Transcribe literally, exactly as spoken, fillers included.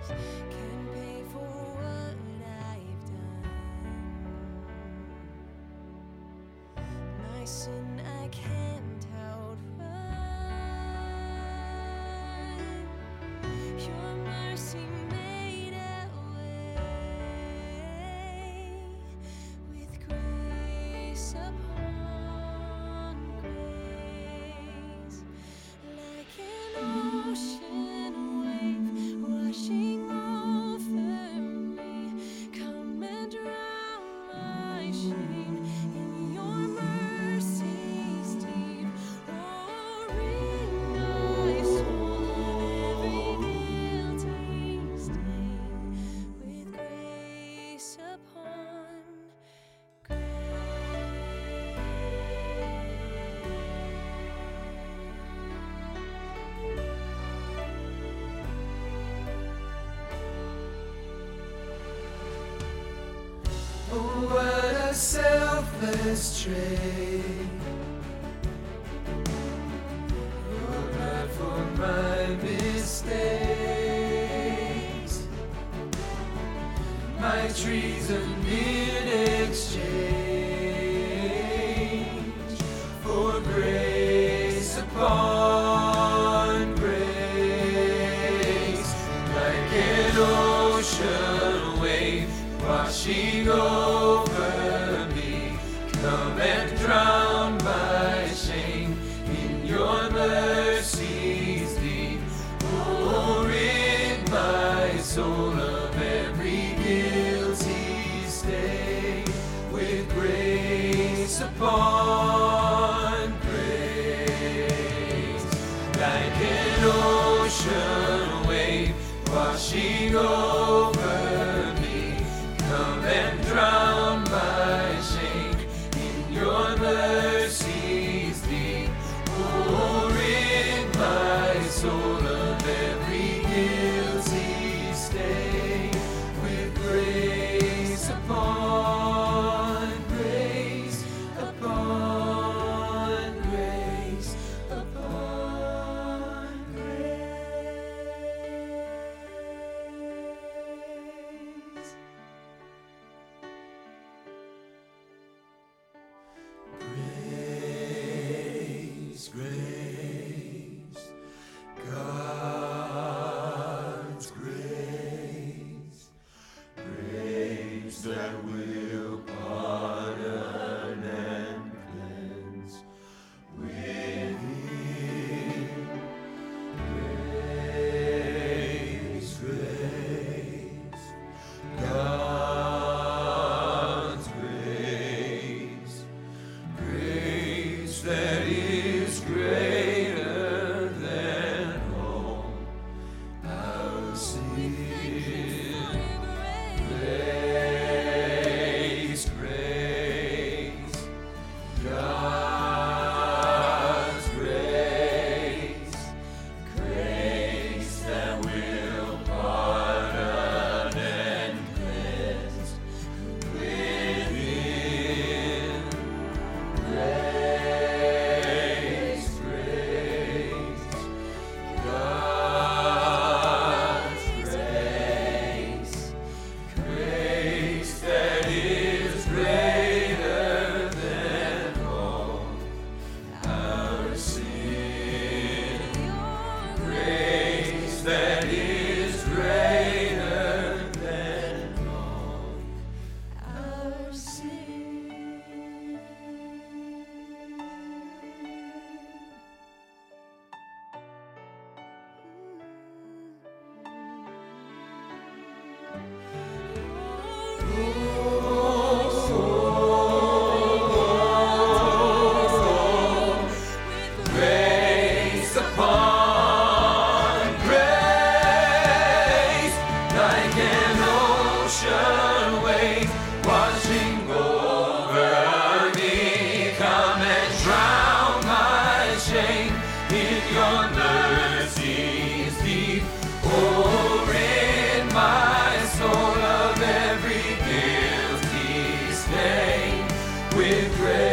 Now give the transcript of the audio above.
can pay for what I've done. My sin I can't outrun. Your mercy made a way with grace upon grace, like an ocean wave washing over me. Come and drown my shame in your mercy's deep. Oh, rid my soul of every guilty stain with grace upon Oh, what a selfless trade, your blood for my mistakes, my treason in exchange for grace upon grace, like an ocean wave washing over me. Come and drown my shame in your mercy's deep. Oh, rid my soul of every guilty stain with grace upon grace, like an ocean wave washing over me. Come and drown my shame in your mercy's deep. Oh, rid my soul of every guilty stain with grace upon grace, upon grace, upon grace. Grace, grace, God's grace, grace that will pardon and cleanse within. Grace, grace, God's grace, grace that is greater than all our sin. Grace, grace, God's grace, grace that will pardon and cleanse within. Grace, grace, God's grace, grace that is greater than all our sin. Grace that is greater than all our sin. Grace upon grace, like an ocean wave washing over me. Come and drown my shame in your mercy's deep. Oh, rid my soul of every guilty stain with grace